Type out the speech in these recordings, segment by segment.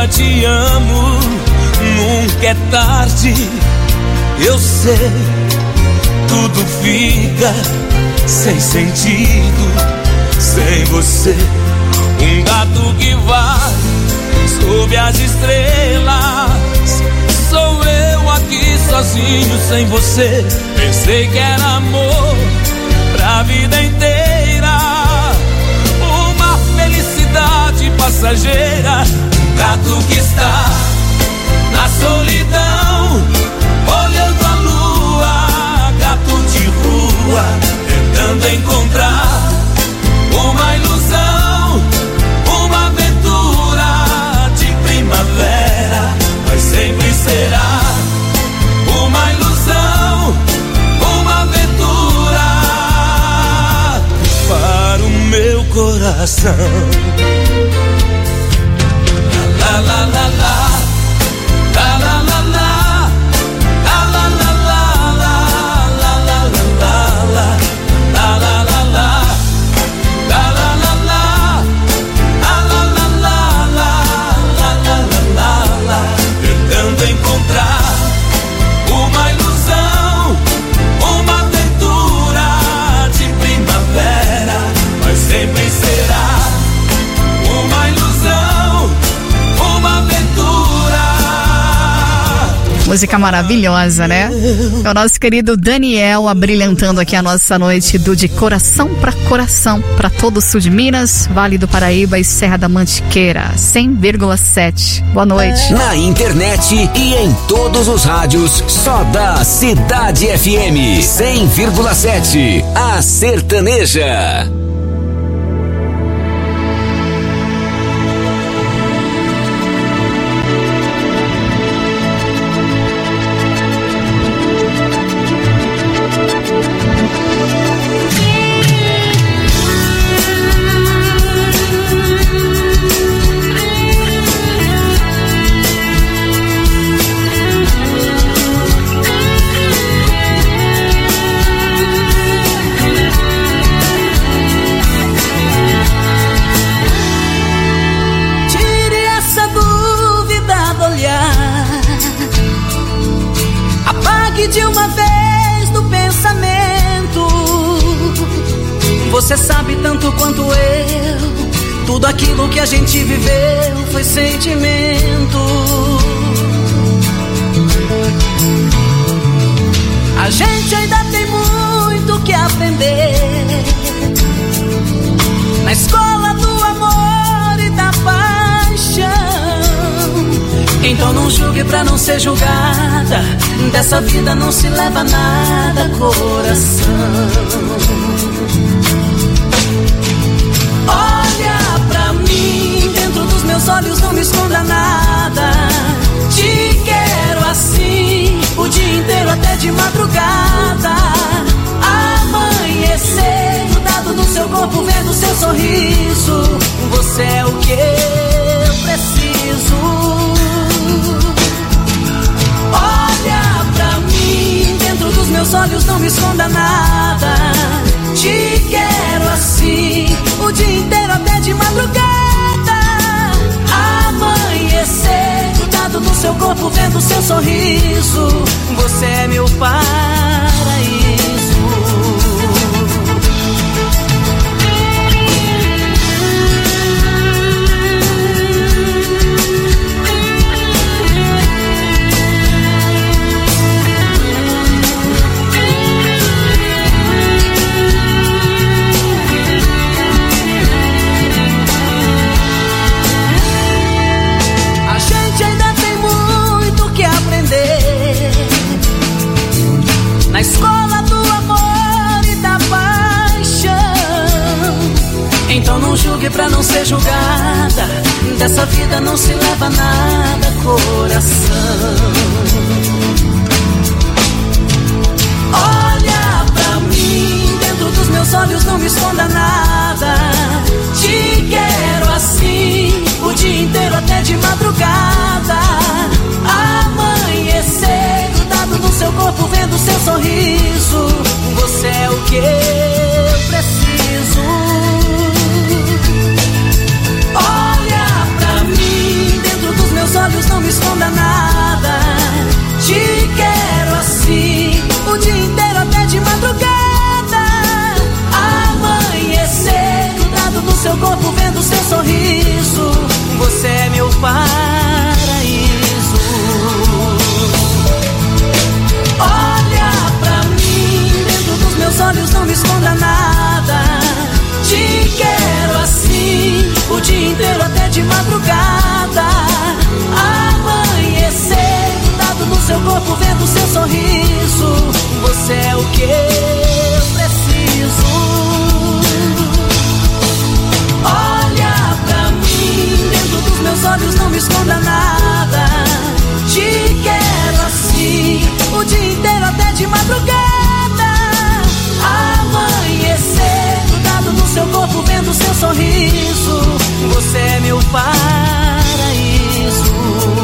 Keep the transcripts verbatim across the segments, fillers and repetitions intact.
ainda te amo, nunca é tarde. Eu sei, tudo fica sem sentido sem você. Um gato que vai sob as estrelas, sou eu aqui sozinho sem você. Pensei que era amor pra vida inteira, uma felicidade passageira. Um gato que está na solidão, olhando a lua, gato de rua, tentando encontrar uma ilusão, uma aventura de primavera, mas sempre será uma ilusão, uma aventura para o meu coração. La la la la la, la la la la, la la la la, la la la la, la la la la. Encontrar uma ilusão, uma aventura de primavera, mas sempre será uma ilusão, uma aventura. Música maravilhosa, né? É o nosso querido Daniel abrilhantando aqui a nossa noite do De Coração pra Coração, para todo o sul de Minas, Vale do Paraíba e Serra da Mantiqueira, cem vírgula sete. Boa noite. Na internet e em todos os rádios, só da Cidade F M, cem vírgula sete, a sertaneja. De uma vez do pensamento, você sabe tanto quanto eu, tudo aquilo que a gente viveu foi sentimento. A gente ainda tem muito que aprender na escola do amor e da paixão. Então não julgue pra não ser julgada, dessa vida não se leva nada, coração. Olha pra mim, dentro dos meus olhos não me esconda nada. Te quero assim, o dia inteiro até de madrugada. Amanhecer, grudado no seu corpo, vendo seu sorriso. Você é o que eu preciso. Olha pra mim, dentro dos meus olhos não me esconda nada. Te quero assim, o dia inteiro até de madrugada. Amanhecer, grudado no seu corpo, vendo seu sorriso. Você é meu paraíso. Na escola do amor e da paixão. Então não julgue pra não ser julgada, dessa vida não se leva nada, coração. Olha pra mim, dentro dos meus olhos não me esconda nada. Te quero assim, o dia inteiro até de madrugada. Amanhecer, grudado no seu corpo, vendo seu sorriso. Você é o que eu preciso. Olha pra mim, dentro dos meus corpo vendo seu sorriso. Você é meu paraíso. Olha pra mim, dentro dos meus olhos não me esconda nada. Te quero assim, o dia inteiro até de madrugada. Amanhecer, grudado no seu corpo vendo seu sorriso. Você é o que eu preciso. Olha pra mim, dentro dos meus olhos não me esconda nada. Te quero assim, o dia inteiro até de madrugada. Amanhecer, grudado no seu corpo vendo seu sorriso. Você é meu paraíso.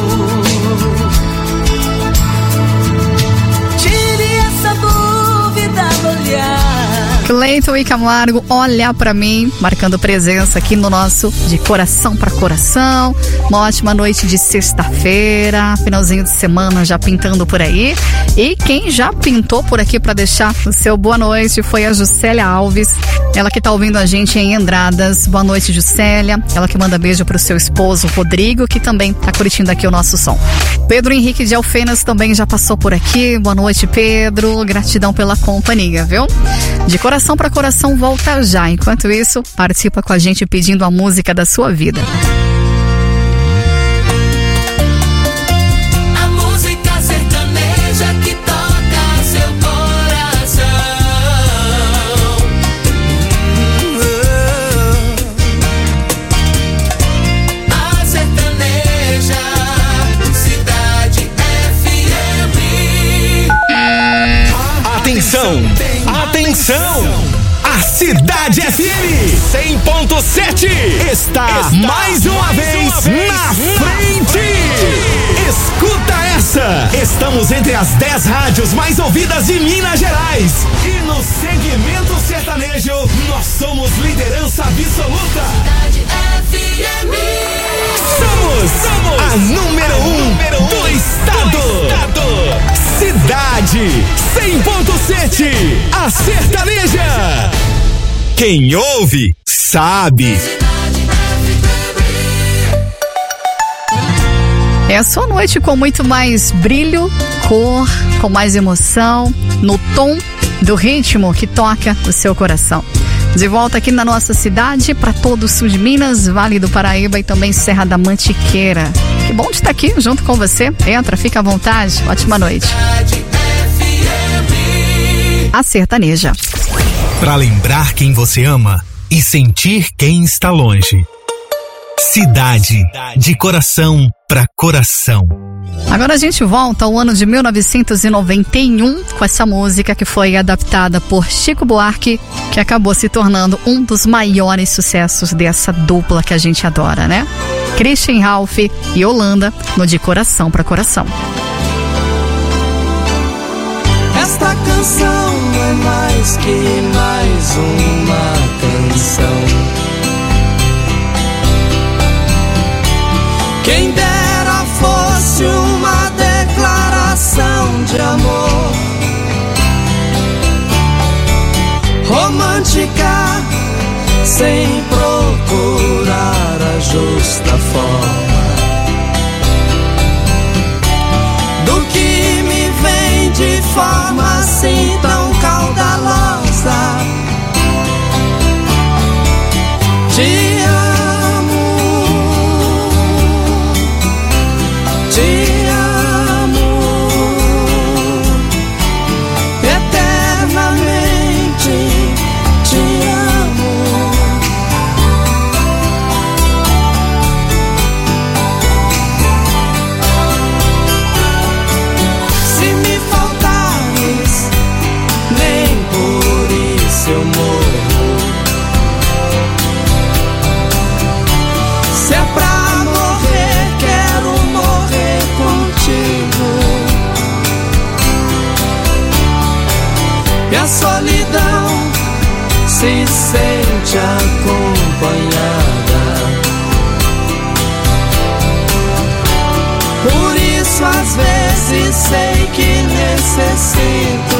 Tire essa dúvida do olhar. Cleiton e Camargo, olha pra mim, marcando presença aqui no nosso De Coração pra Coração. Uma ótima noite de sexta-feira, finalzinho de semana já pintando por aí. E quem já pintou por aqui pra deixar o seu boa noite foi a Juscelia Alves, ela que tá ouvindo a gente em Andradas. Boa noite, Juscelia. Ela que manda beijo pro seu esposo Rodrigo, que também tá curtindo aqui o nosso som. Pedro Henrique de Alfenas também já passou por aqui. Boa noite, Pedro. Gratidão pela companhia, viu? De Coração pra Coração volta já. Enquanto isso, participa com a gente pedindo a música da sua vida. A música sertaneja que toca seu coração. A sertaneja, Cidade F M. Atenção! Atenção! A Cidade F M cem ponto sete está, está mais uma mais vez, uma vez na, na frente. frente! Escuta essa! Estamos entre as dez rádios mais ouvidas de Minas Gerais. E no segmento sertanejo, nós somos liderança absoluta. Cidade F M. Somos, somos a número um, número um do, estado. do estado. Cidade cem ponto sete, a sertaneja. Quem ouve, sabe. É a sua noite com muito mais brilho, cor, com mais emoção, no tom do ritmo que toca o seu coração. De volta aqui na nossa cidade, para todo o sul de Minas, Vale do Paraíba e também Serra da Mantiqueira. Que bom de estar aqui junto com você. Entra, fica à vontade. Ótima noite. A sertaneja. Para lembrar quem você ama e sentir quem está longe. Cidade de Coração pra Coração. Agora a gente volta ao ano de mil novecentos e noventa e um com essa música que foi adaptada por Chico Buarque, que acabou se tornando um dos maiores sucessos dessa dupla que a gente adora, né? Christian Ralph e Holanda no De Coração pra Coração. Esta canção é mais que mais uma canção. Quem dera fosse uma declaração de amor romântica, sem procurar a justa forma do que me vem de forma assim tão caudalosa. Te amo, te amo eternamente, te amo. Se me faltares, nem por isso eu morro. Se é pra morrer, quero morrer contigo. E a solidão se sente acompanhada. Por isso às vezes sei que necessito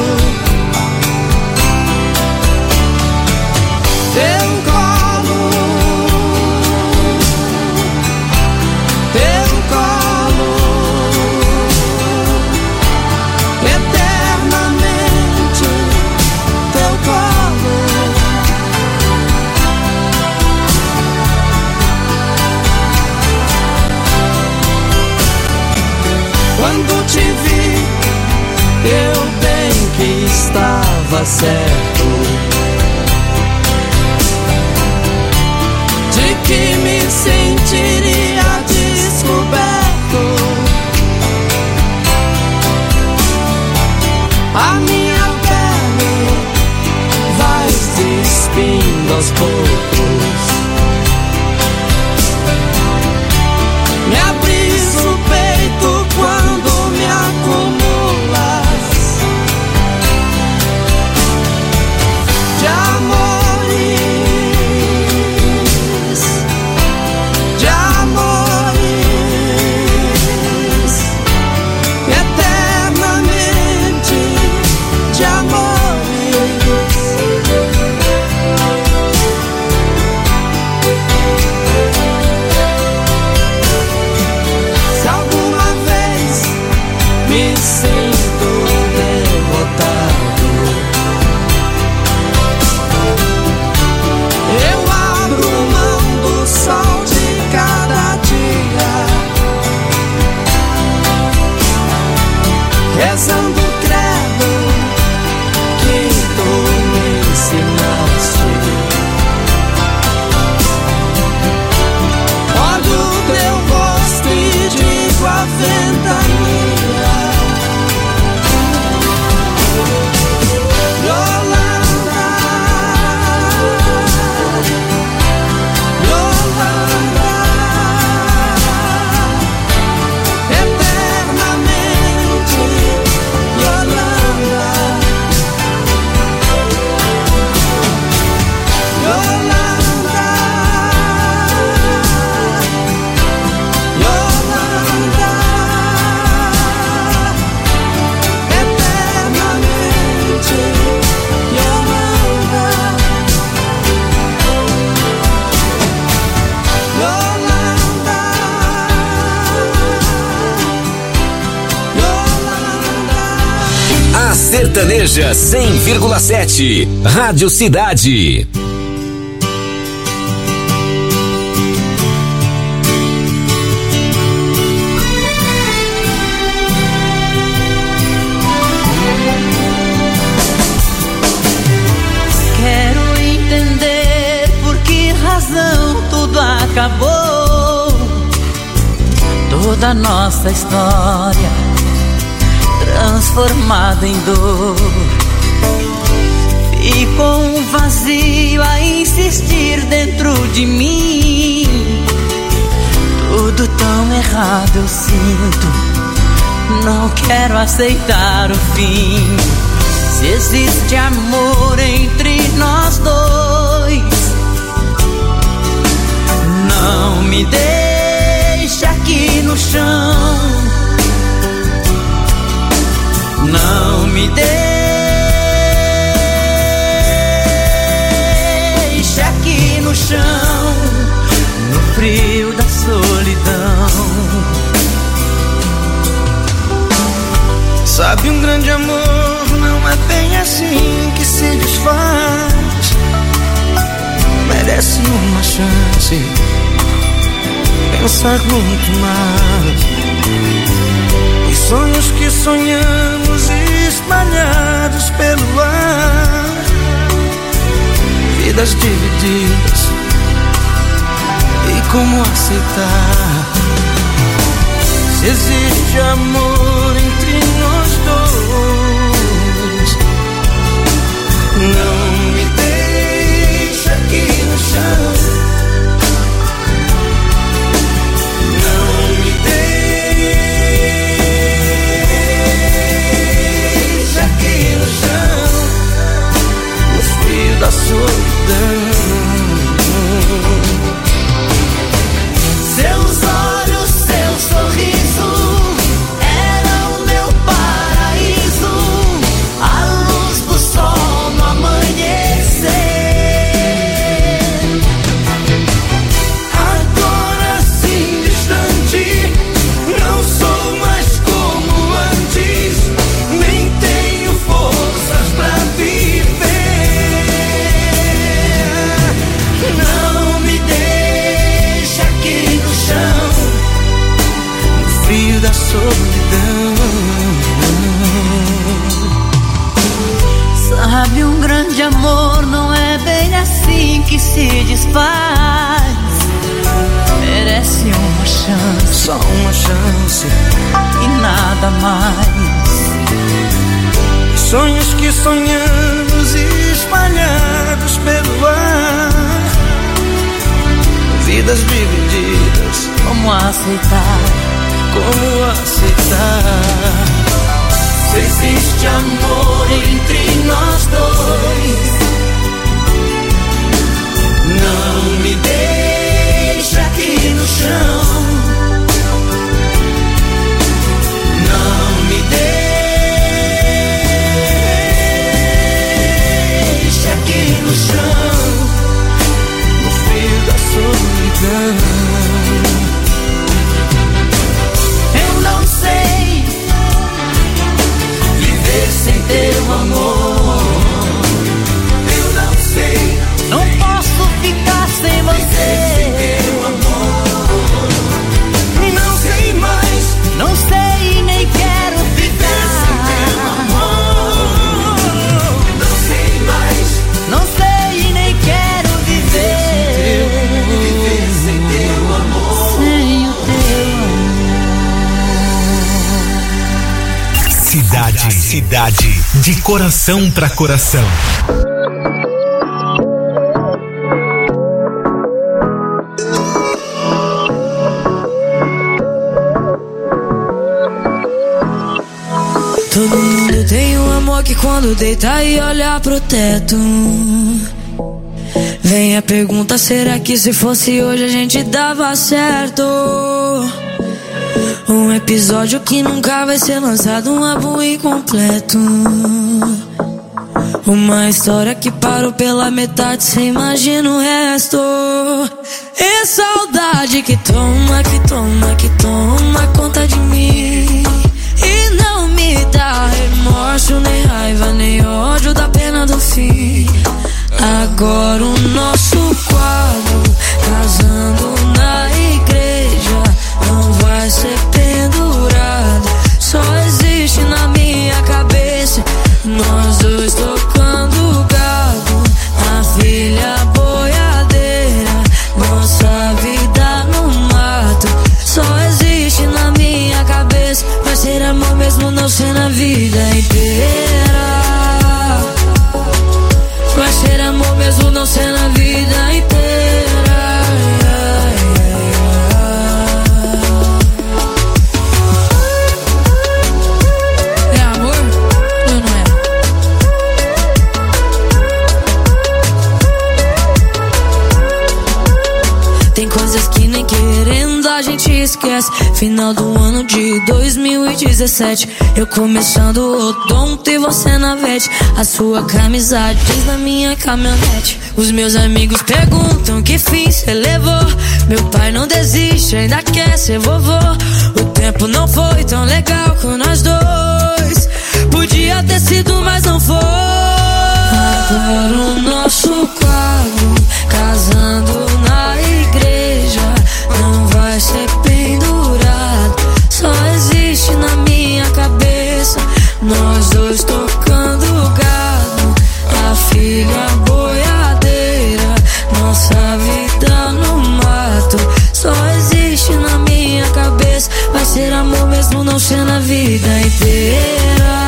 teu colo. estava certo de que me sentiria descoberto. A minha pele vai se despindo aos poucos. Me abris o peito quando me acumulas de amores, de amores, eternamente de amores. Se alguma vez me sinto derrotado, eu abro mão do sol de cada dia, rezando o credo que tu me ensinaste. Olho teu rosto e digo a ventania: Yolanda, Yolanda, eternamente Yolanda, Yolanda, Yolanda, eternamente Yolanda, Yolanda, Yolanda. A Sertaneja cem vírgula sete, Rádio Cidade. Quero entender por que razão tudo acabou, toda nossa história transformada em dor. Ficou um vazio a insistir dentro de mim, tudo tão errado eu sinto, não quero aceitar o fim. Se existe amor entre nós dois, não me deixe aqui no chão, não me deixe aqui no chão, no frio da solidão. Sabe, um grande amor não é bem assim que se desfaz, merece uma chance, pensar muito mais. Os sonhos que sonhamos espalhados pelo ar, vidas divididas, e como aceitar? Se existe amor entre nós dois, não me deixe aqui no chão, não me deixe aqui no chão, no frio da solidão. Seus olhos, seu sorriso era o meu paraíso, a luz do sol no amanhecer. só uma chance e nada mais. Sonhos que sonhamos espalhados pelo ar, vidas divididas, como aceitar, como aceitar? Se existe amor entre nós dois, não me deixa aqui no chão, não me deixa aqui no chão, no fio da solidão. Eu não sei viver sem teu amor, eu não sei, não posso ficar sem você. Teu amor, não sei mais, não sei nem quero ficar sem teu amor. Não sei mais, não sei nem quero viver, viver sem teu amor, sem o teu amor. Cidade, cidade, de coração pra coração. Todo mundo tem um amor que quando deita e olha pro teto, vem a pergunta, será que se fosse hoje a gente dava certo? Um episódio que nunca vai ser lançado, um álbum incompleto, uma história que parou pela metade, cê imagina o resto. É saudade que toma, que toma, que toma conta de mim, e não me dá remorso, nem raiva, nem ódio da pena do fim. Agora o nosso quadro, casando na igreja, não vai ser pendurado, só existe na minha cabeça, nós dois tocando gado, a filha boiadeira, nossa vida no mato, só existe na minha cabeça, vai ser amor mesmo não ser na vida inteira, vai ser amor mesmo não ser na vida inteira. É amor ou não é? Tem coisas que nem querendo a gente esquece. Final do ano de dois mil e dezessete, eu começando o odonto e você na vete, a sua camisa diz na minha caminhonete. Os meus amigos perguntam que fim cê levou, meu pai não desiste, ainda quer ser vovô. O tempo não foi tão legal com nós dois, podia ter sido mas não foi. Agora o nosso quadro, casando na igreja, não vai ser pendurado, só existe na minha cabeça, nós dois tocando gado, a filha boiadeira, nossa vida no mato, só existe na minha cabeça, vai ser amor mesmo não ser na vida inteira,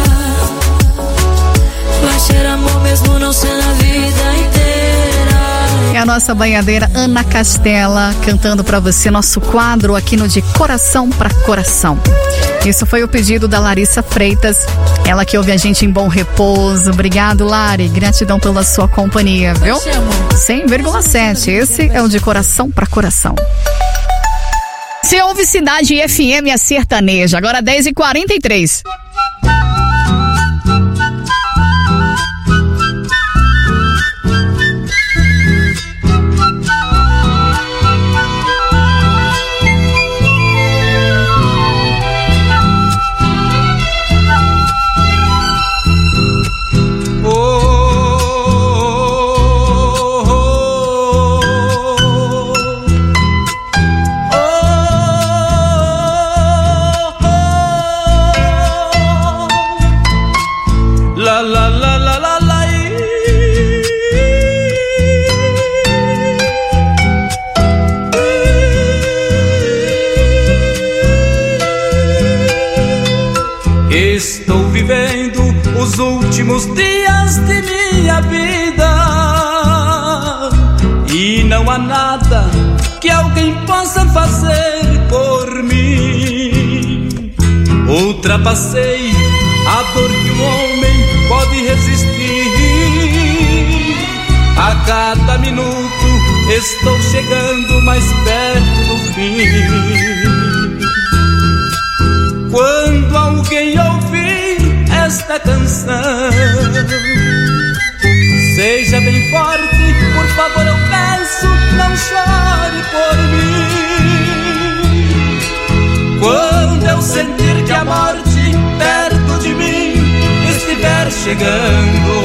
vai ser amor mesmo não ser na vida inteira. É a nossa banhadeira Ana Castela cantando pra você nosso quadro aqui no De Coração pra Coração. Isso foi o pedido da Larissa Freitas, ela que ouve a gente em bom repouso. Obrigado, Lari, gratidão pela sua companhia, viu? cem vírgula sete, esse é o De Coração pra Coração. Você ouve Cidade F M, a sertaneja, agora dez e quarenta e três. Estou vivendo os últimos dias de minha vida e não há nada que alguém possa fazer por mim. Ultrapassei a dor que um homem pode resistir. A cada minuto estou chegando mais perto do fim. Quando alguém ouvir esta canção, seja bem forte, por favor eu peço, não chore por mim. Quando eu sentir que a morte perto de mim estiver chegando,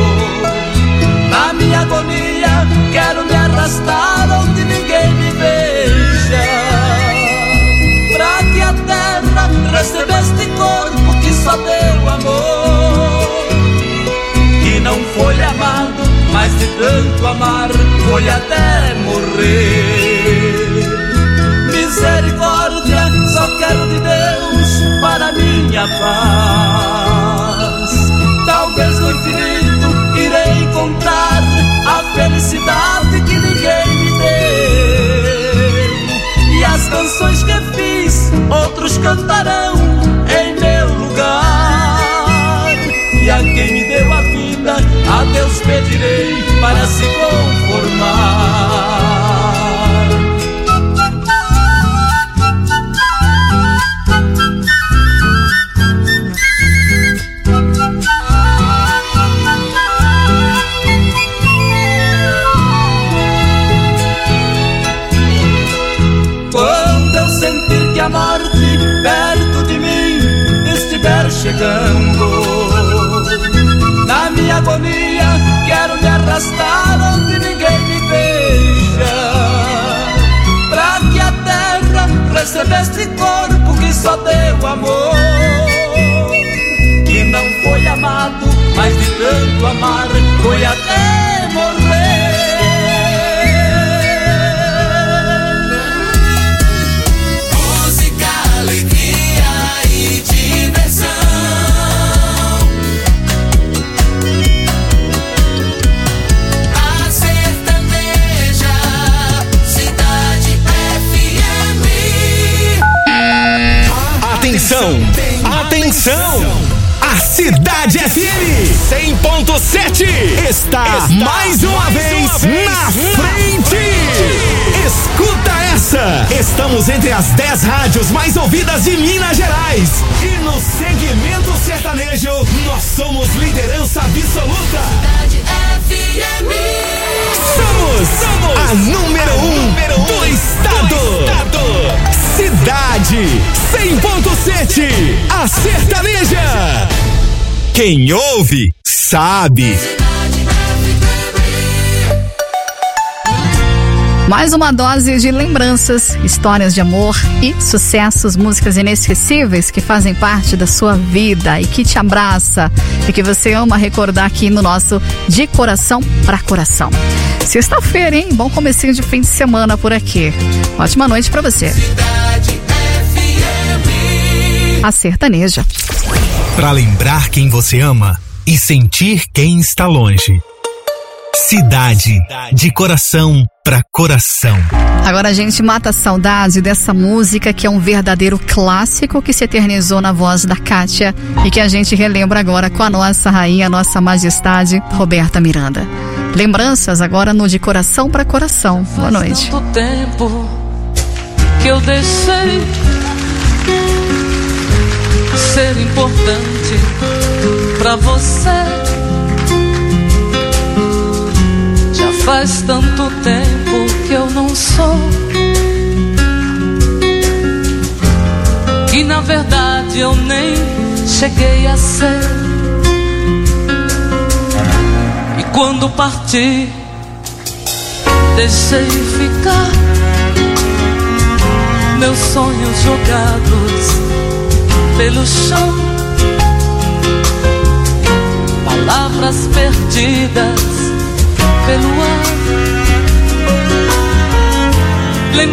na minha agonia quero me arrastar onde ninguém me veja, pra que a terra receba este corpo que só deu amor, que não foi amado, mas de tanto amar foi até morrer. Misericórdia, só quero de Deus para minha paz. Talvez no infinito irei encontrar a felicidade que ninguém me deu, e as canções que fiz outros cantarão em meu lugar. E a quem me deu a vida, a Deus pedirei para se conformar. Quando eu sentir que a morte perto de mim estiver chegando, na minha agonia quero me arrastar onde ninguém me veja, pra que a terra receba este corpo que só deu amor, que não foi amado, mas de tanto amar foi até morrer. Atenção, atenção! A Cidade F M cem ponto sete está, está mais uma mais vez uma na vez frente. Escuta essa! Estamos entre as dez rádios mais ouvidas de Minas Gerais. E no segmento sertanejo, nós somos liderança absoluta. Cidade F M. Somos, somos a número um, número um do estado. Do estado. Cidade cem ponto sete, a sertaneja. Quem ouve, sabe. Mais uma dose de lembranças, histórias de amor e sucessos, músicas inesquecíveis que fazem parte da sua vida e que te abraça e que você ama recordar aqui no nosso De Coração pra Coração. Sexta-feira, hein? Bom comecinho de fim de semana por aqui. Ótima noite pra você. A sertaneja. Pra lembrar quem você ama e sentir quem está longe. Cidade de Coração pra Coração. Agora a gente mata a saudade dessa música que é um verdadeiro clássico que se eternizou na voz da Kátia e que a gente relembra agora com a nossa rainha, a nossa majestade, Roberta Miranda. Lembranças agora no De Coração pra Coração. Boa noite. Faz tanto tempo que eu deixei ser importante pra você. Já faz tanto tempo que eu não sou, que na verdade eu nem cheguei a ser. E quando parti, deixei ficar meus sonhos jogados pelo chão, palavras perdidas pelo ar,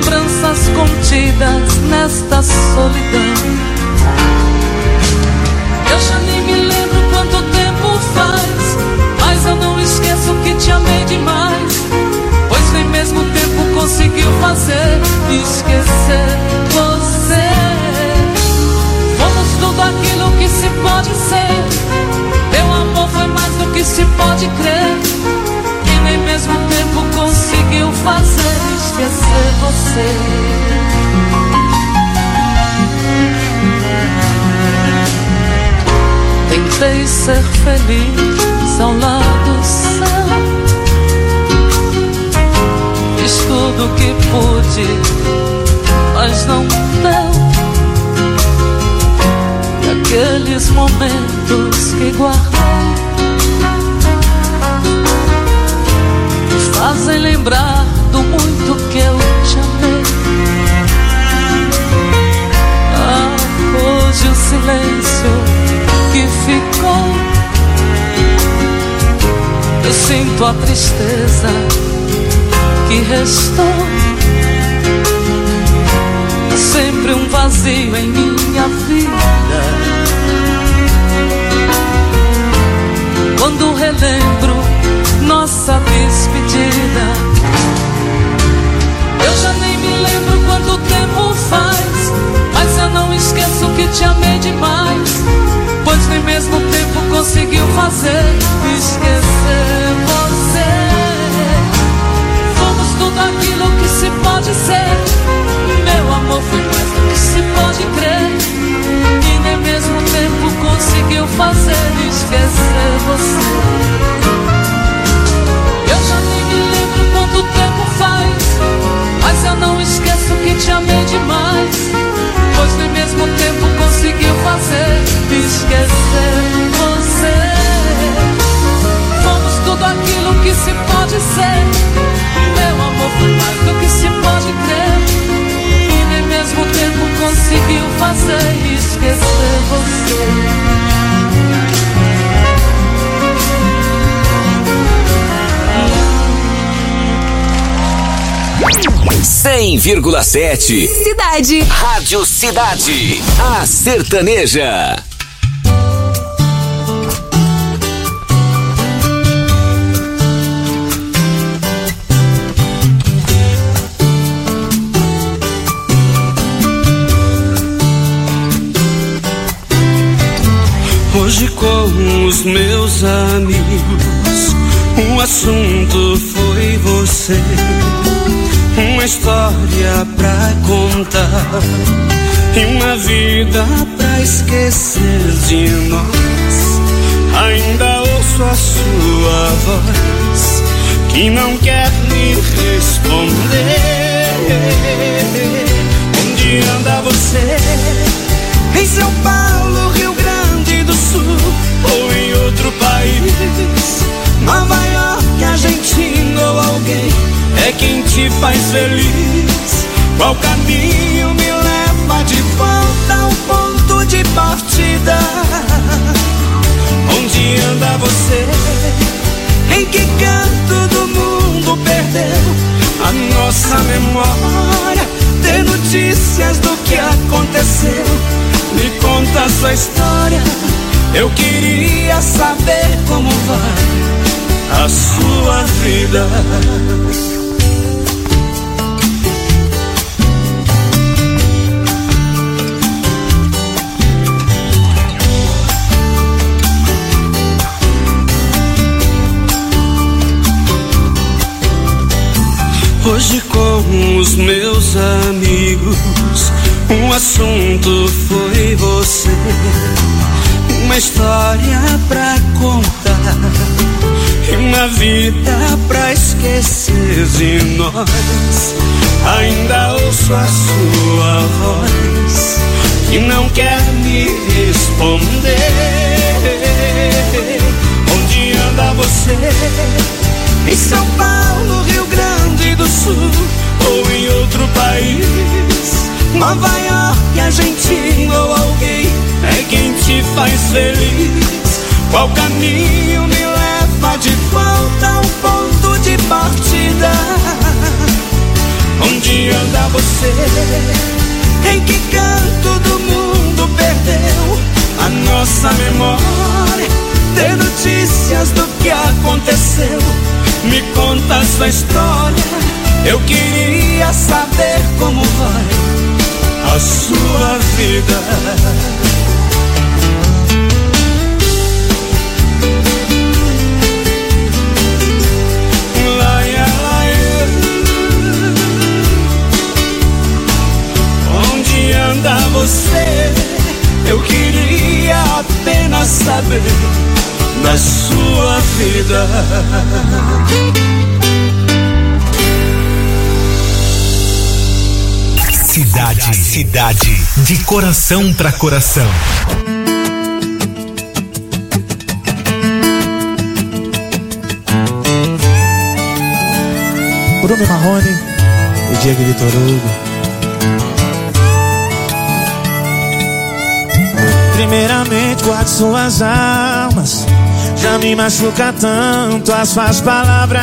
lembranças contidas nesta solidão. Eu já nem me lembro quanto tempo faz, mas eu não esqueço que te amei demais, pois nem mesmo o tempo conseguiu fazer esquecer você. Fomos tudo aquilo que se pode ser, teu amor foi mais do que se pode crer, e nem mesmo o tempo conseguiu fazer esquecer você. Tentei ser feliz ao lado seu, fiz tudo o que pude, mas não deu. E aqueles momentos que guardei me fazem lembrar do muito que eu te amei. Ah, hoje o silêncio que ficou, eu sinto a tristeza que restou. Há sempre um vazio em minha vida quando relembro nossa despedida. Eu já nem me lembro quanto tempo faz, mas eu não esqueço que te amei demais, pois nem mesmo o tempo conseguiu fazer esquecer você. Fomos tudo aquilo que se pode ser, meu amor foi mais do que se pode crer, e nem mesmo o tempo conseguiu fazer esquecer você. Eu já nem me lembro quanto tempo faz, mas eu não esqueço que te amei demais, pois nem mesmo o tempo conseguiu fazer esquecer você. Fomos tudo aquilo que se pode ser, meu amor foi mais do que se pode crer, e nem mesmo o tempo conseguiu fazer esquecer você. cem vírgula sete Cidade. Rádio Cidade. A sertaneja. Hoje com os meus amigos o assunto foi você. Uma história pra contar e uma vida pra esquecer de nós. Ainda ouço a sua voz que não quer me responder. Onde anda você? Em São Paulo, Rio Grande do Sul ou em outro país? Nova York, Argentina ou alguém é quem te faz feliz? Qual caminho me leva de volta ao ponto de partida? Onde anda você? Em que canto do mundo perdeu a nossa memória? Ter notícias do que aconteceu, me conta a sua história. Eu queria saber como vai a sua vida. Hoje com os meus amigos o assunto foi você. Uma história pra contar e uma vida pra esquecer de nós. Ainda ouço a sua voz que não quer me responder. Onde anda você? Em São Paulo, Rio Grande do Sul ou em outro país? Nova York, Argentina ou alguém é quem te faz feliz? Qual caminho me leva de volta ao ponto de partida? Onde anda você? Em que canto do mundo perdeu a a nossa memória, dê notícias do que aconteceu, me conta a sua história. Eu queria saber como vai a sua vida. Laia, laia. Onde anda você? Eu queria apenas saber da sua vida. Cidade, cidade, de coração pra coração. Bruno e Marrone e Diego Vitor Hugo. Primeiramente guarde suas almas, já me machuca tanto as suas palavras.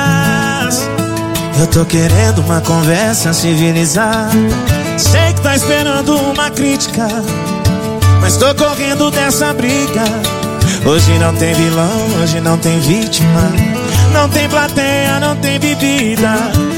Eu tô querendo uma conversa civilizada, sei que tá esperando uma crítica, mas tô correndo dessa briga. Hoje não tem vilão, hoje não tem vítima, não tem plateia, não tem bebida.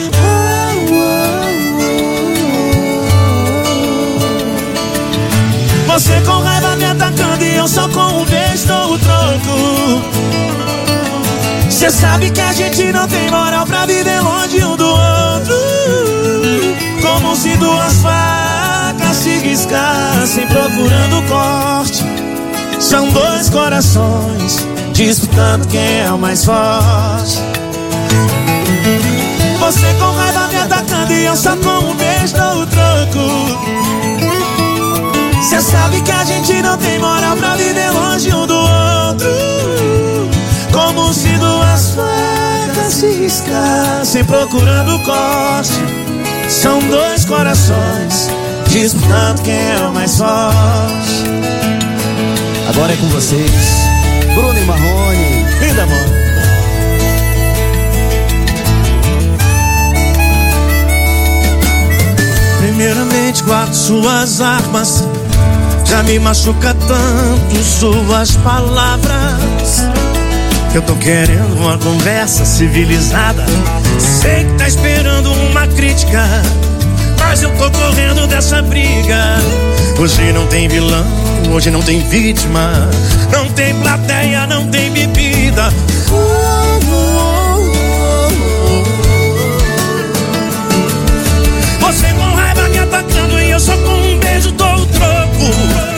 Você com raiva me atacando e eu só com um beijo dou o troco. Cê sabe que a gente não tem moral pra viver longe um do outro, como se duas facas se riscassem procurando corte. São dois corações disputando quem é o mais forte. Você com raiva me atacando e eu só com um beijo dou o troco. Cê sabe que a gente não tem moral pra viver longe um do outro, como se duas facas se riscassem procurando corte. São dois corações disputando quem é o mais forte. Agora é com vocês, Bruno e Marrone. Linda, amor. Primeiramente guarde suas armas, já me machuca tanto suas palavras. Eu tô querendo uma conversa civilizada, sei que tá esperando uma crítica, mas eu tô correndo dessa briga. Hoje não tem vilão, hoje não tem vítima, não tem plateia, não tem bebida. Você com raiva me atacando e eu só com um beijo dou o troco.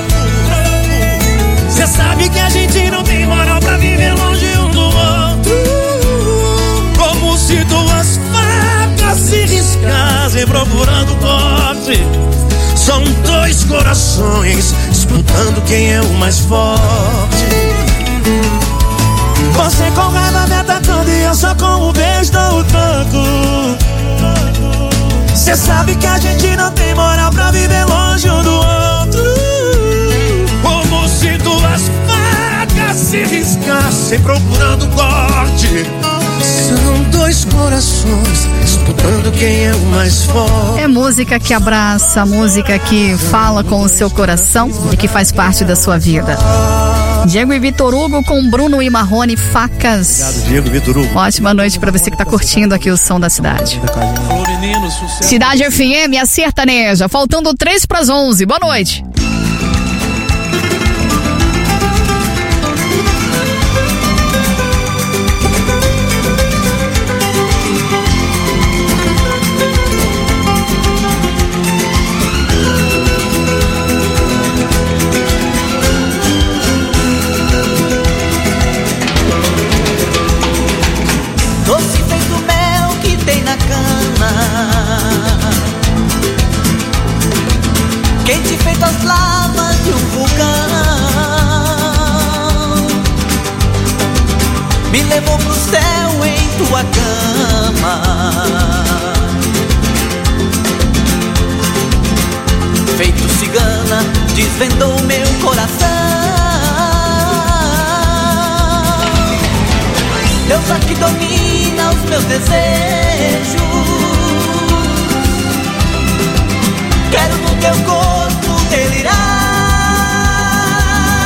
Cê sabe que a gente não tem moral pra viver longe um do outro, como se duas facas se riscassem procurando corte. São dois corações disputando quem é o mais forte. Você com raiva me atacando e eu só com um beijo dou o troco. Cê sabe que a gente não tem moral pra viver longe um do outro, como se duas facas se riscassem procurando corte. São dois corações disputando quem é o mais forte. É música que abraça, música que fala com o seu coração e que faz parte da sua vida. Diego e Vitor Hugo com Bruno e Marrone, Facas. Obrigado, Diego e Vitor Hugo. Ótima noite pra você que tá curtindo aqui o som da cidade. Cidade F M, a sertaneja, faltando três pras onze. Boa noite. Quente feito as lavas de um vulcão, me levou pro céu em tua cama. Feito cigana, desvendou meu coração. Deus aqui domina os meus desejos. Quero no teu corpo delirar.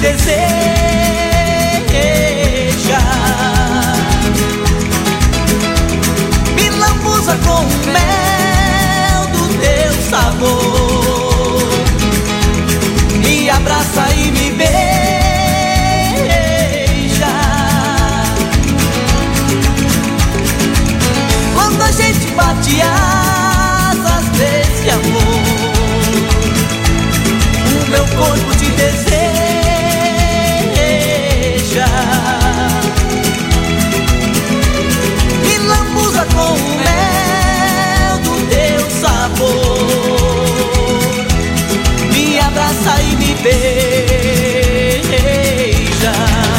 deseja. Me lambuza com o mel do teu sabor, me abraça e me beija. Quando a gente bate asas desse amor, o meu corpo te deseja. Me lambuza com o mel do teu sabor, me abraça e me beija.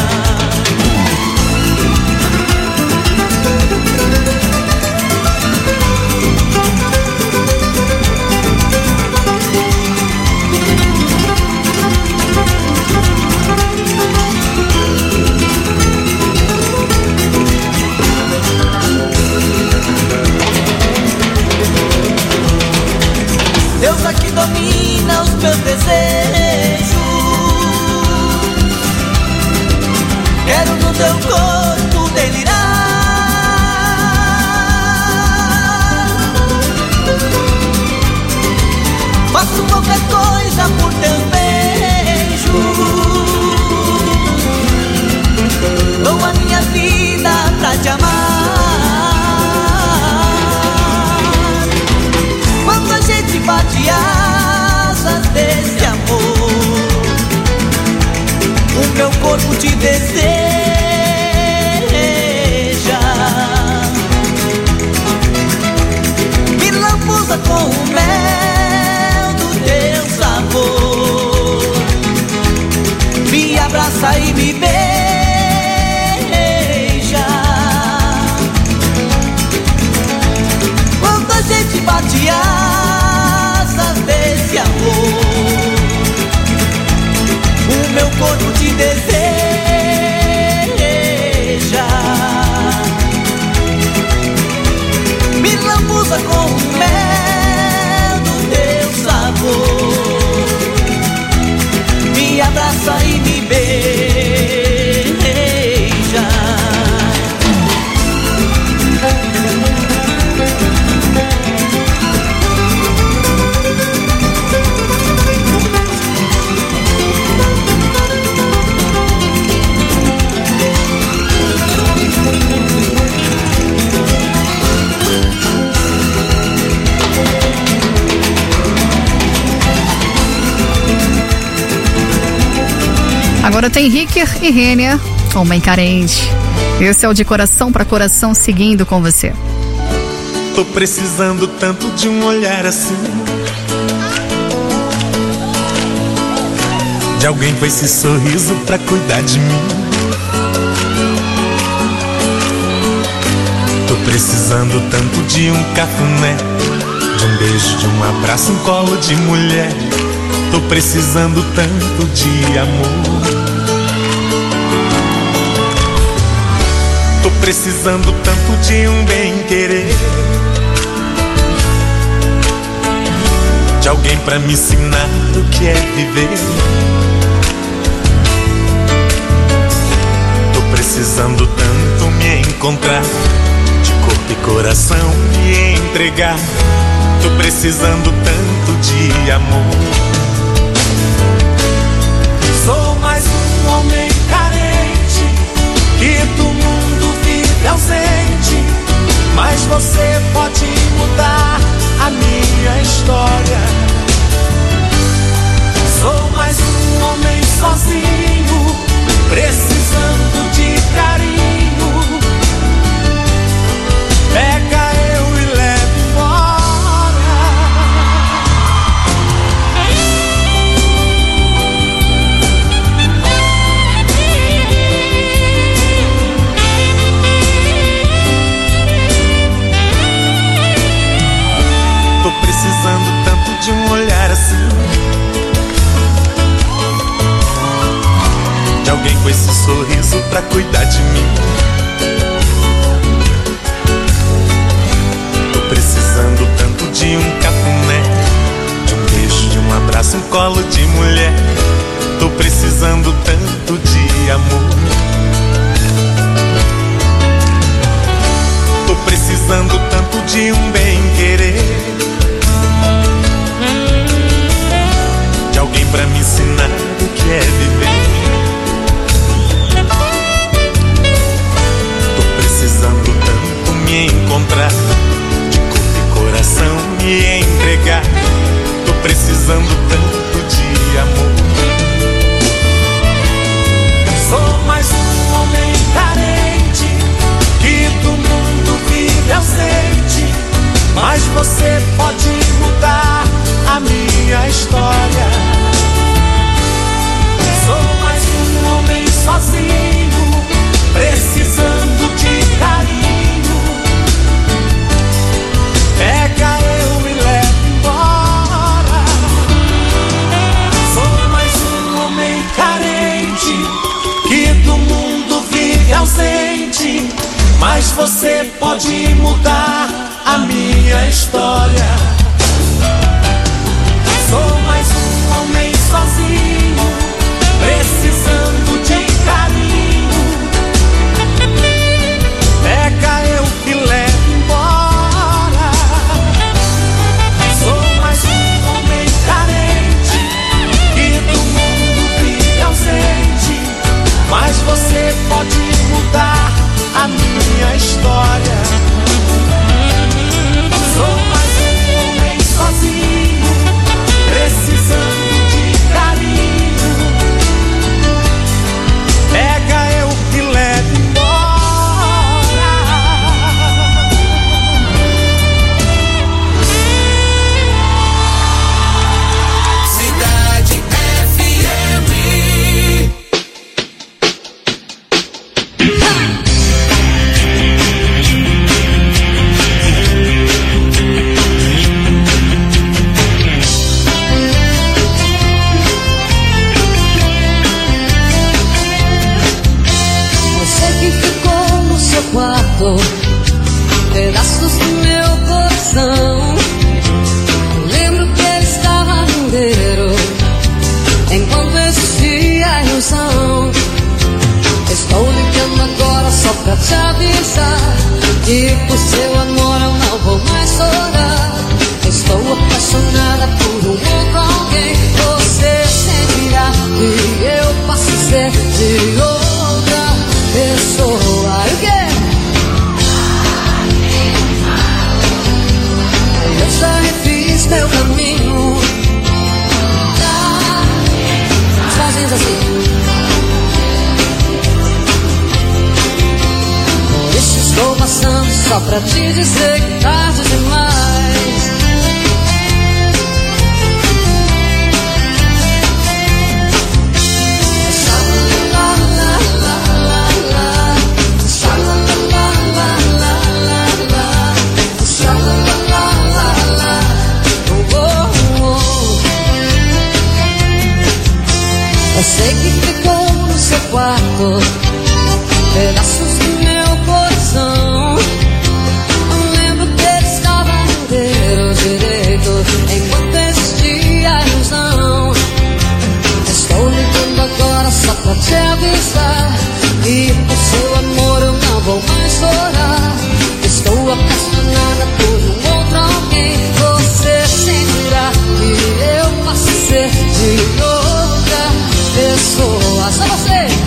Deus aqui domina os meus desejos. Quero no teu corpo delirar. Faço qualquer coisa por teus beijos. Dou a minha vida pra te amar. Quando a gente bate asas desse amor, o meu corpo te deseja. Me lambuza com o mel do teu sabor, me abraça e me beija. Quando a gente bate asas desse amor, o meu corpo te deseja. Me lambuza com o mel do teu sabor, me abraça e me beija. Agora tem Ricker e Rênia, Homem Carente. Esse é o De Coração pra Coração, seguindo com você. Tô precisando tanto de um olhar assim, de alguém com esse sorriso pra cuidar de mim. Tô precisando tanto de um cafuné, de um beijo, de um abraço, um colo de mulher. Tô precisando tanto de amor. Tô precisando tanto de um bem-querer, de alguém pra me ensinar o que é viver. Tô precisando tanto me encontrar, de corpo e coração me entregar. Tô precisando tanto de amor. Sou mais um homem carente, que do mundo vive ausente, mas você pode mudar a minha história. Sou mais um homem sozinho, precisando de carinho. Pega eu e leva embora. Tô precisando tanto de um olhar assim, de alguém com esse sorriso pra cuidar de mim. Tô precisando tanto de um cafuné, de um beijo, de um abraço, um colo de mulher. Tô precisando tanto mas você pode mudar a minha história. Sou mais um homem sozinho, precisando de carinho. Pega eu que levo embora. Sou mais um homem carente, que do mundo vive ausente, mas você pode mudar a minha história. Sou mais um homem sozinho, precisando de carinho. Pega eu que levo embora. Cidade F M. Quarto, pedaços do meu coração. Lembro que ele estava inteiro enquanto existia a ilusão. Estou ligando agora só pra te avisar que por seu amor eu não vou mais chorar. Estou apaixonada por um outro alguém. Você sentirá que eu posso ser de outra pessoa. E o quê? Eu já refiz meu caminho. Tá fazendo assim. Por isso estou passando só pra te dizer que tarde demais. Eu sei que ficou no seu quarto pedaços do meu coração. Não lembro que ele estava inteiro direito enquanto existia a ilusão. Estou ligando agora só pra te avisar que por seu amor eu não vou mais chorar. Estou apaixonada por um outro alguém. Você sentirá que eu posso ser de outra pessoa. Só vocês.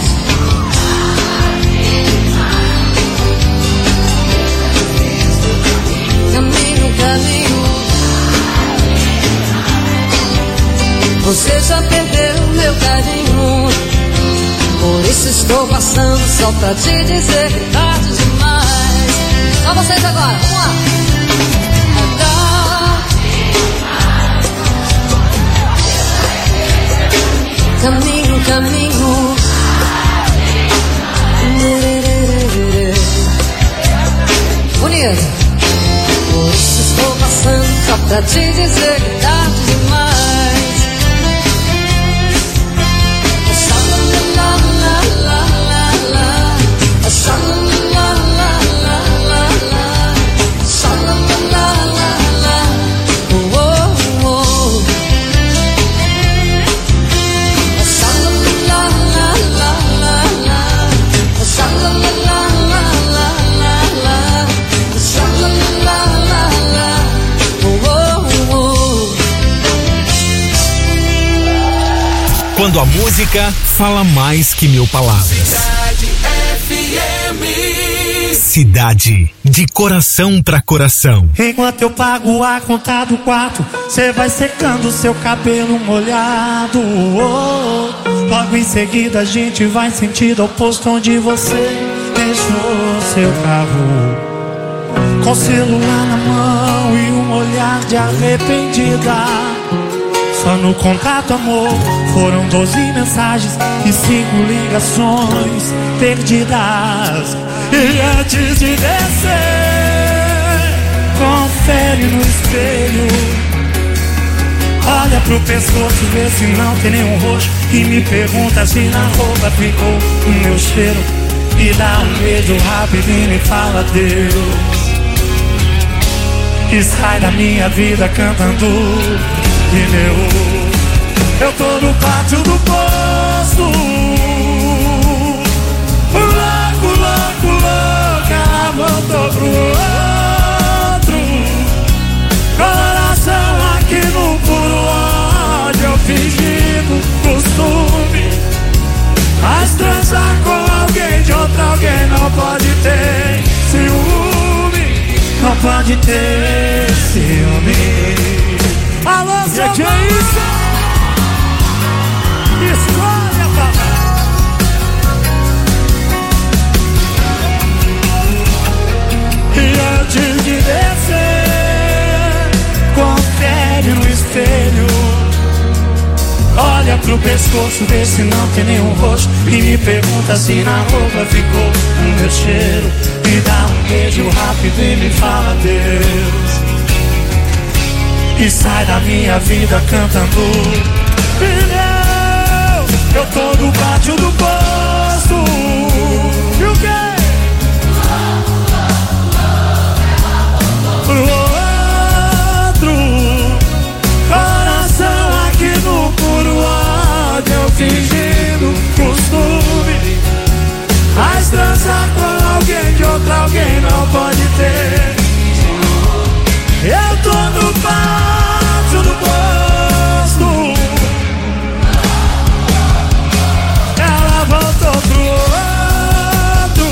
Caminho, caminho. Você já perdeu meu carinho. Por isso estou passando só pra te dizer que tarde demais. Só vocês agora, vamos lá. Caminho, caminho. Bonito. Por isso estou passando só pra te dizer que tarde demais. Quando a música fala mais que mil palavras. Cidade F M. Cidade de coração pra coração. Enquanto eu pago a conta do quarto, cê vai secando seu cabelo molhado. Oh, oh. Logo em seguida a gente vai sentido ao posto onde você deixou seu carro, com o celular na mão e um olhar de arrependida. Só no contato, amor, foram doze mensagens e cinco ligações perdidas. E antes de descer, confere no espelho. Olha pro pescoço, vê se não tem nenhum roxo, e me pergunta se na roupa ficou o meu cheiro. Me dá um beijo rápido e me fala Deus. E sai da minha vida cantando pneu. Eu tô no pátio do posto, louco, louco, louco. Ela voltou pro outro. Coração aqui no puro ódio. Eu fingindo costume. Mas transar com alguém de outro alguém não pode ter ciúme. Não pode ter ciúme. Alô, seu que é isso? Escolha, papai. E antes de descer, confere no espelho. Olha pro pescoço, vê se não tem nenhum roxo. E me pergunta se na roupa ficou o meu cheiro. Me dá um beijo rápido e me fala Deus. E sai da minha vida cantando pneu. Eu tô no pátio do posto. E o quê? Pro outro. Coração aqui no puro ódio. Eu fingindo costume. Mas transar com alguém de outro alguém não pode ter. Eu tô no pátio do posto. Ela voltou pro outro.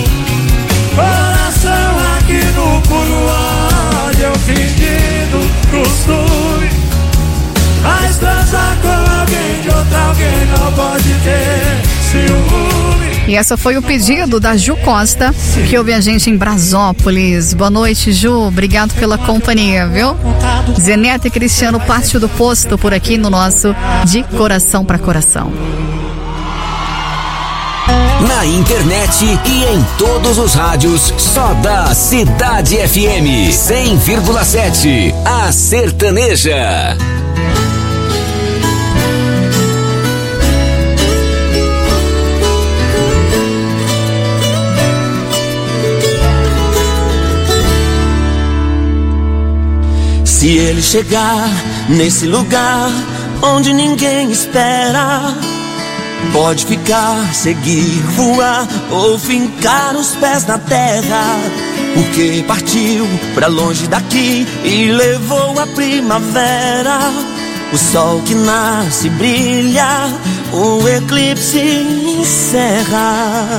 Coração aqui no puro ódio. Eu fingindo costume. Mas transar com alguém de outro alguém não pode ter ciúme. E essa foi o pedido da Ju Costa, que ouve a gente em Brasópolis. Boa noite, Ju. Obrigado pela companhia, viu? Zeneta e Cristiano, Pátio do Posto, por aqui no nosso De Coração pra Coração. Na internet e em todos os rádios, só da Cidade F M. cem vírgula sete. A Sertaneja. Se ele chegar nesse lugar onde ninguém espera, pode ficar, seguir, voar ou fincar os pés na terra. Porque partiu pra longe daqui e levou a primavera. O sol que nasce brilha, o eclipse encerra.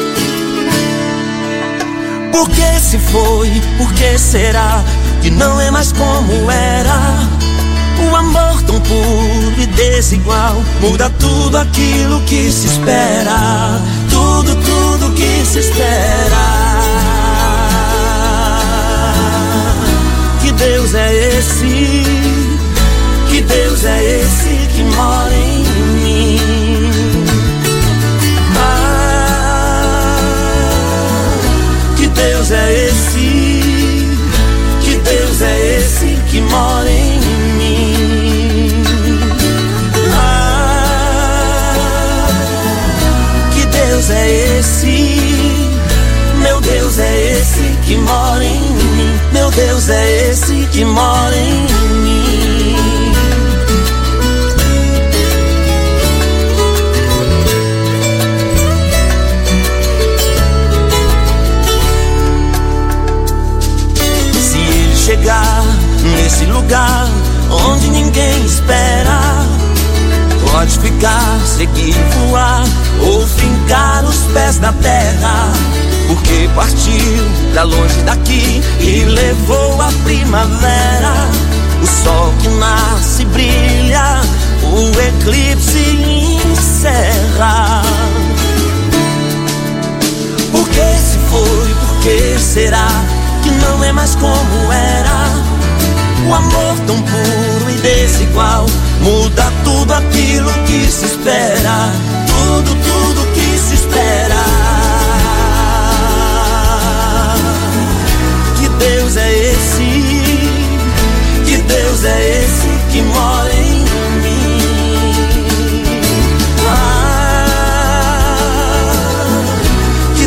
Por que se foi? Por que será que não é mais como era? O amor tão puro e desigual muda tudo aquilo que se espera. Tudo, tudo que se espera. Que Deus é esse? Que Deus é esse que mora em mim? Ah, que Deus é esse? Que Deus é esse que mora em mim? Ah, que Deus é esse? Meu Deus é esse que mora em mim. Meu Deus é esse que mora em mim. Se ele chegar nesse lugar onde ninguém espera, pode ficar, seguir, voar ou fincar os pés na terra. Porque partiu pra longe daqui e levou a primavera. O sol que nasce brilha, o eclipse encerra. Por que se foi? Por que será que não é mais como era? O amor tão puro e desigual muda tudo aquilo que se espera. Tudo, tudo que se espera. Que Deus é esse? Que Deus é esse que mora em mim? Ah,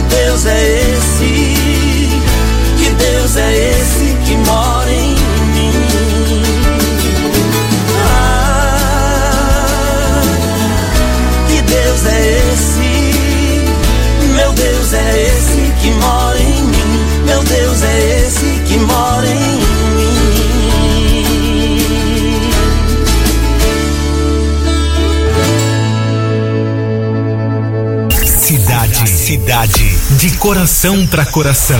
que mora em mim. Meu Deus, é esse que mora em mim. Cidade, cidade, de coração pra coração.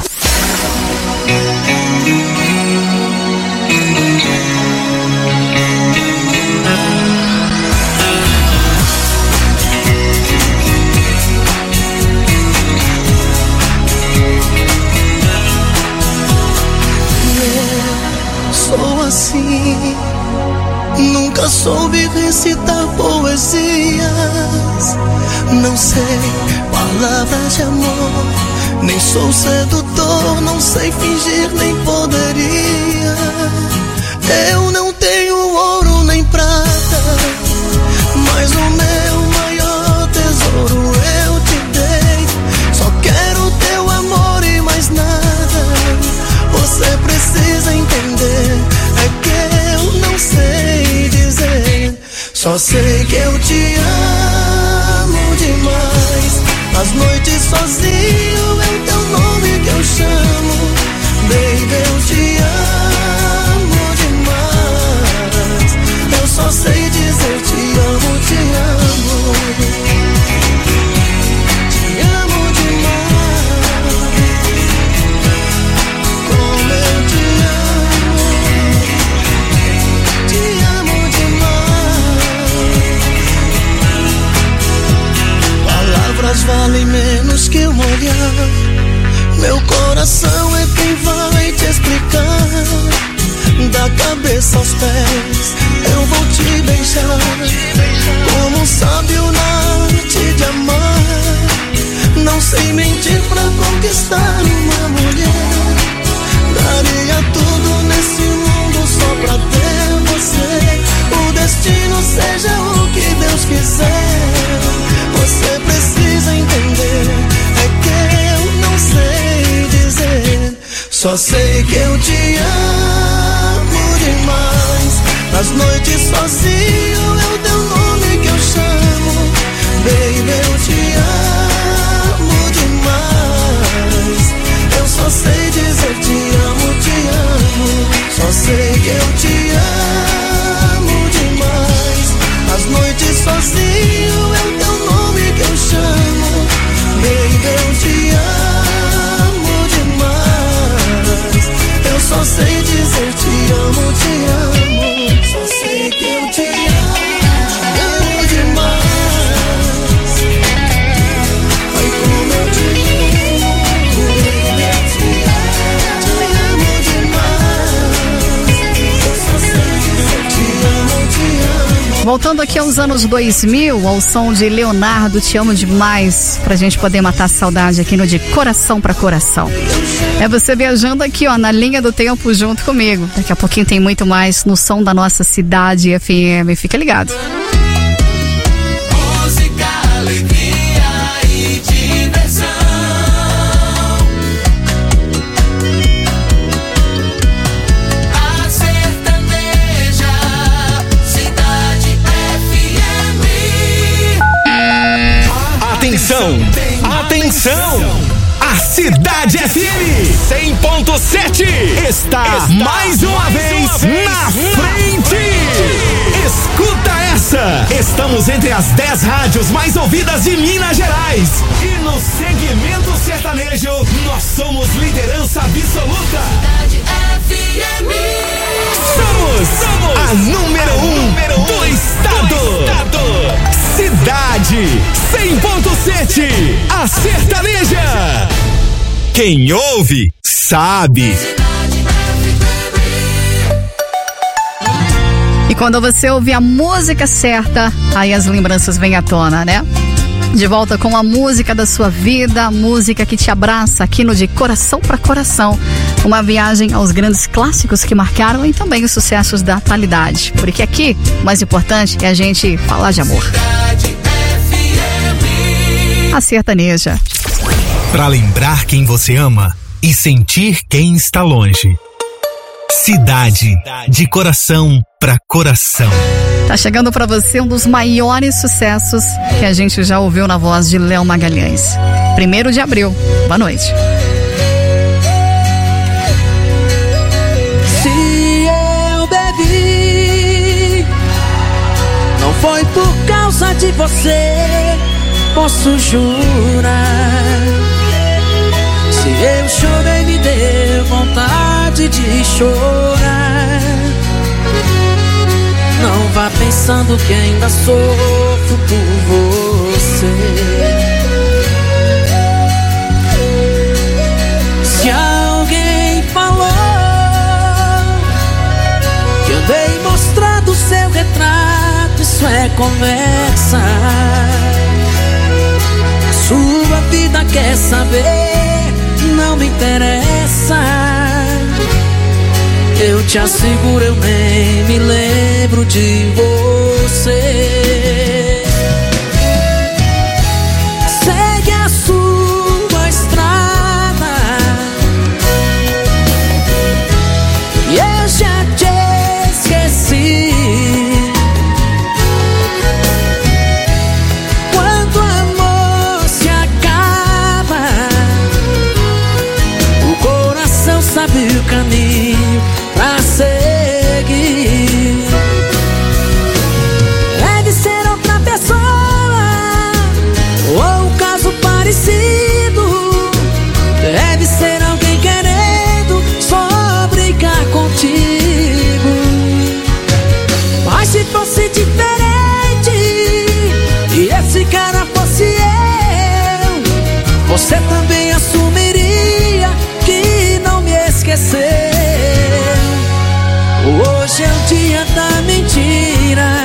Eu sou assim, nunca soube recitar poesias. Não sei palavras de amor, nem sou sedutor, não sei fingir, nem poderia. Eu não tenho ouro nem prata, mas o meu maior tesouro eu te dei. Só quero teu amor e mais nada. Você precisa entender, é que eu não sei dizer. Só sei que eu te amo demais. Nas noites sozinho é o teu nome que eu chamo. Baby, eu te amo demais. Eu só sei dizer te amo, te amo. Te amo demais. Como eu te amo. Te amo demais. Palavras valem menos que um olhar. Meu coração é quem vai te explicar. Da cabeça aos pés eu vou te beijar. Como um sábio na arte de amar. Não sei mentir pra conquistar uma mulher. Daria tudo nesse mundo só pra ter você. O destino seja o que Deus quiser. Você precisa entender, é que eu não sei dizer. Só sei que eu te amo demais. Nas noites sozinho é o teu nome que eu chamo. Baby, eu te amo demais. Eu só sei dizer te amo, te amo. Só sei que eu te amo demais. Nas noites sozinho é o teu nome que eu chamo. Baby, eu te amo demais. Eu só sei dizer te amo, te amo. Só sei que eu te amo demais. Ai, como eu te amo. Baby, eu te amo demais. Eu só sei dizer te amo, te amo. Voltando aqui aos anos dois mil, ao som de Leonardo, Te Amo Demais, pra gente poder matar a saudade aqui no De Coração pra Coração. É você viajando aqui, ó, na linha do tempo junto comigo. Daqui a pouquinho tem muito mais no som da nossa Cidade F M. Fica ligado. Música, alegria e diversão. A sertaneja, Cidade F M. Atenção, atenção! A Cidade F M cem ponto sete está, está mais uma mais vez, uma vez na, na frente. frente. Escuta essa! Estamos entre as dez rádios mais ouvidas de Minas Gerais. E no segmento sertanejo, nós somos liderança absoluta. Cidade F M. Somos, somos a número um, um do, estado. do estado. Cidade cem ponto sete, a sertaneja. Quem ouve, sabe. E quando você ouve a música certa, aí as lembranças vêm à tona, né? De volta com a música da sua vida, a música que te abraça aqui no De Coração pra Coração. Uma viagem aos grandes clássicos que marcaram e também os sucessos da atualidade. Porque aqui, o mais importante é a gente falar de amor. A sertaneja. Pra lembrar quem você ama e sentir quem está longe. Cidade, de coração pra coração. Tá chegando pra você um dos maiores sucessos que a gente já ouviu na voz de Léo Magalhães. Primeiro de abril. Boa noite. Se eu bebi, não foi por causa de você, posso jurar. Se eu chorei, me deu vontade de chorar. Não vá pensando que ainda sofro por você. Se alguém falou que andei mostrando seu retrato, isso é conversa. Sua vida quer saber, não me interessa. Eu te asseguro, eu nem me lembro de você. Segue a sua estrada e eu já te esqueci. Quando o amor se acaba, o coração sabe o caminho pra seguir. Deve ser outra pessoa ou um caso parecido. Deve ser alguém querendo só brincar contigo. Mas se fosse diferente e esse cara fosse eu, você também assumiria que não me esqueceu. Hoje é o dia da mentira.